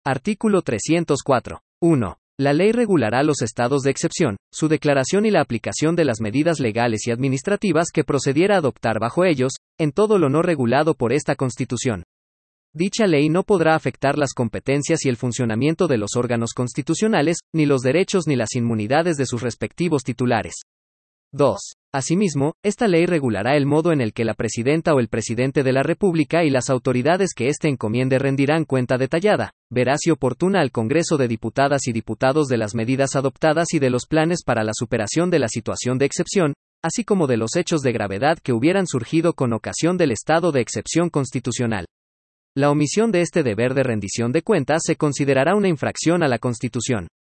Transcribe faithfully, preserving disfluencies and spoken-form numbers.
Artículo trescientos cuatro. uno. La ley regulará los estados de excepción, su declaración y la aplicación de las medidas legales y administrativas que procediera a adoptar bajo ellos, en todo lo no regulado por esta Constitución. Dicha ley no podrá afectar las competencias y el funcionamiento de los órganos constitucionales, ni los derechos ni las inmunidades de sus respectivos titulares. dos. Asimismo, esta ley regulará el modo en el que la Presidenta o el Presidente de la República y las autoridades que éste encomiende rendirán cuenta detallada, veraz y oportuna al Congreso de Diputadas y Diputados de las medidas adoptadas y de los planes para la superación de la situación de excepción, así como de los hechos de gravedad que hubieran surgido con ocasión del estado de excepción constitucional. La omisión de este deber de rendición de cuentas se considerará una infracción a la Constitución.